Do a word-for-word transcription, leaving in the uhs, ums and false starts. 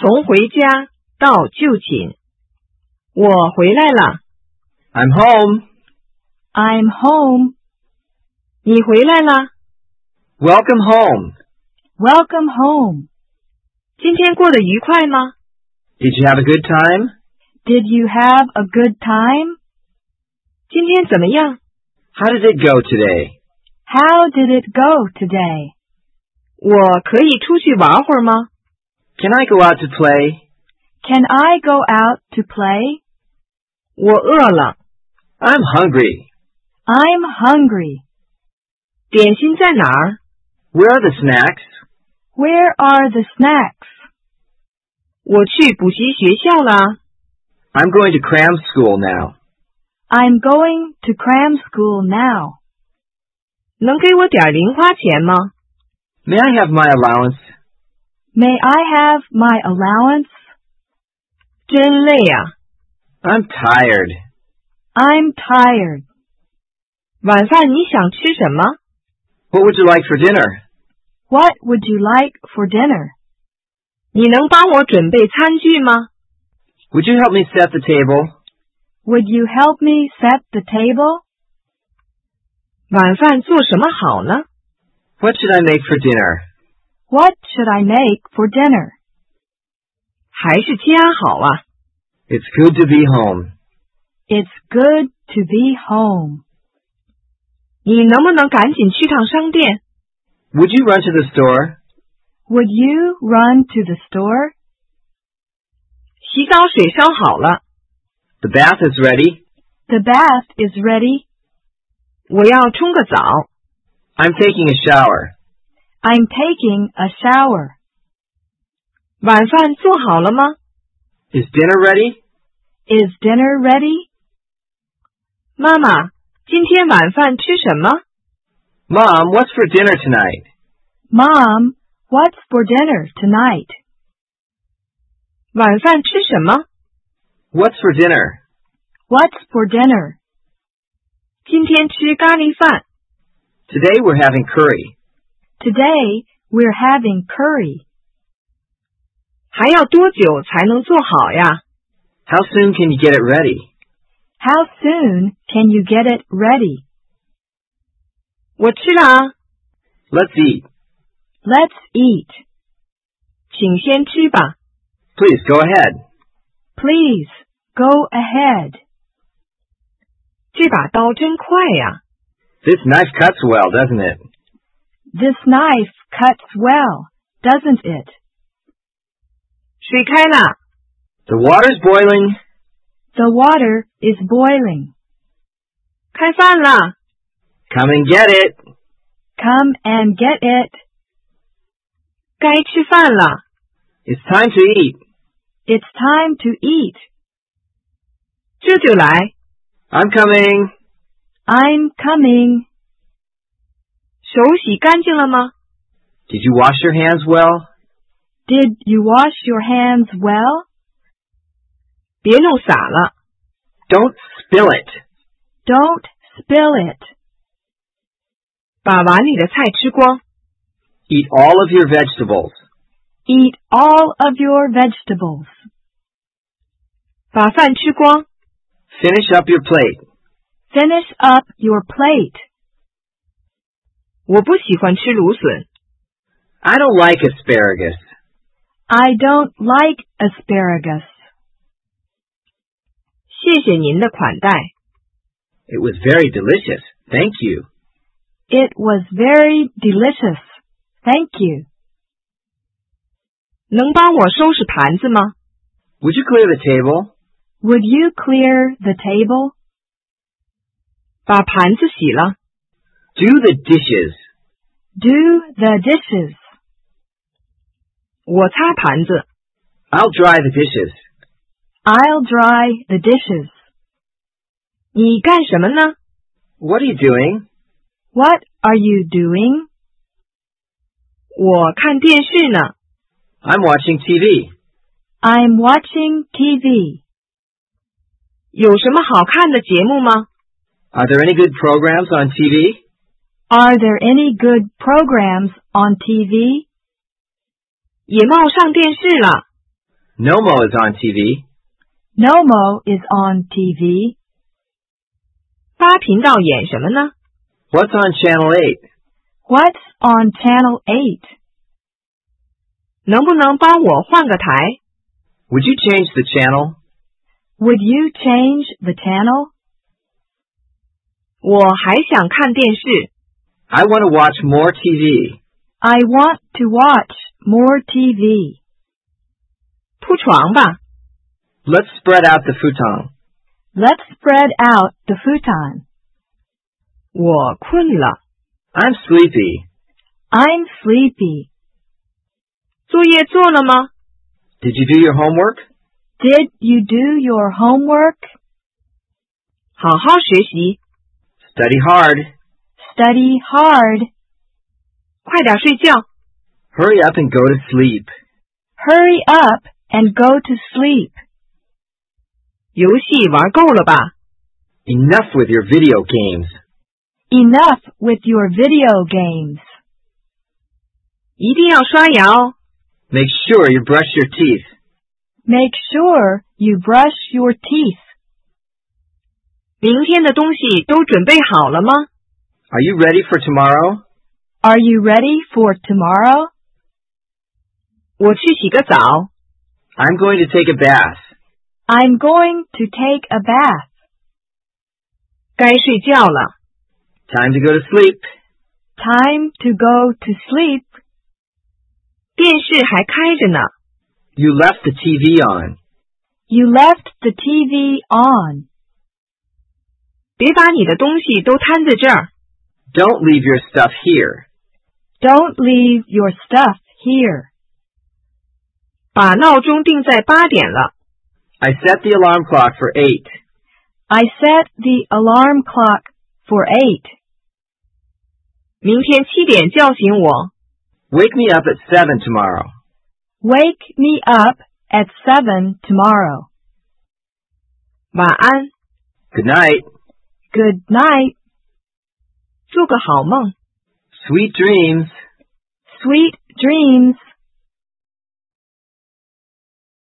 从回家到就寝。我回来了。 I'm home. I'm home. 你回来了。 Welcome home. Welcome home. 今天过得愉快吗？ Did you have a good time? Did you have a good time? 今天怎么样？ How did it go today? How did it go today? 我可以出去玩会儿吗？ Can I go out to play? Can I go out to play? 我饿了。 I'm hungry. I'm hungry. 点心在哪儿？ Where are the snacks? Where are the snacks? 我去补习学校了。 I'm going to cram school now. I'm going to cram school now. 能给我点零花钱吗？ May I have my allowance? May I have my allowance? 真累啊。 I'm tired. I'm tired. 晚饭你想吃什么？ What would you like for dinner? What would you like for dinner? 你能帮我准备餐具吗？ Would you help me set the table? Would you help me set the table? 晚饭做什么好呢？ What should I make for dinner? What should I make for dinner? 还是家好啊。 It's good to be home. It's good to be home. 你能不能赶紧去趟商店？ Would you run to the store? Would you run to the store? 洗澡水烧好了。 The bath is ready. The bath is ready. 我要冲个澡。 I'm taking a shower. I'm taking a shower. 晚饭做好了吗？ Is dinner ready? Is dinner ready? 妈妈，今天晚饭吃什么？ Mom, what's for dinner tonight? Mom, what's for dinner tonight? 晚饭吃什么？ What's for dinner? What's for dinner? 今天吃咖喱饭。 Today we're having curry. Today, we're having curry. 还要多久才能做好呀？ How soon can you get it ready? How soon can you get it ready? 我吃了啊。 Let's eat. Let's eat. 请先吃吧。 Please go ahead. Please, go ahead. 这把刀真快呀。 This knife cuts well, doesn't it? This knife cuts well, doesn't it? 水开了。 The water's boiling. The water is boiling. 开饭了。 Come and get it. Come and get it. 该吃饭了。 It's time to eat. It's time to eat. 这就来。 I'm coming. I'm coming. 手洗干净了吗？ Did you wash your hands well? Did you wash your hands well? 别弄洒了。 Don't spill it. Don't spill it. 把碗里的菜吃光。 Eat all of your vegetables. Eat all of your vegetables. 把饭吃光。 Finish up your plate. Finish up your plate. 我不喜欢吃芦笋。 I don't like asparagus. I don't like asparagus. 谢谢您的款待。 It was very delicious. Thank you. It was very delicious. Thank you. 能帮我收拾盘子吗？ Would you clear the table? Would you clear the table? 把盘子洗了。 Do the dishes. Do the dishes. 我擦盘子。 I'll dry the dishes. I'll dry the dishes. 你干什么呢？ What are you doing? What are you doing? 我看电视呢。 I'm watching T V. I'm watching T V. 有什么好看的节目吗？ Are there any good programs on T V? Are there any good programs on T V? 野猫上电视了。 Nomo is on T V. Nomo is on T V. 八频道演什么呢？ What's on Channel eight? What's on Channel eight? 能不能帮我换个台？ Would you change the channel? Would you change the channel? 我还想看电视。 I want to watch more T V. I want to watch more T V. 铺床吧。 Let's spread out the futon. Let's spread out the futon. 我困了。 I'm sleepy. I'm sleepy. 作业做了吗？ Did you do your homework? Did you do your homework? 好好学习。 Study hard. Study hard. 快点睡觉。 Hurry up and go to sleep. Hurry up and go to sleep. 游戏玩够了吧？ Enough with your video games. Enough with your video games. 一定要刷牙哦。 Make sure you brush your teeth. Make sure you brush your teeth. 明天的东西都准备好了吗？ Are you ready for tomorrow? Are you ready for tomorrow? 我去洗个澡。 I'm going to take a bath. I'm going to take a bath. 该睡觉了。 Time to go to sleep. Time to go to sleep. 电视还开着呢。 You left the T V on. You left the T V on. 别把你的东西都摊在这儿。 Don't leave your stuff here. Don't leave your stuff here. 把闹钟定在八点了。 I set the alarm clock for eight. I set the alarm clock for eight. 明天七点叫醒我。 Wake me up at seven tomorrow. Wake me up at seven tomorrow. 晚安， Good night. Good night. 做个好梦。 Sweet dreams. Sweet dreams.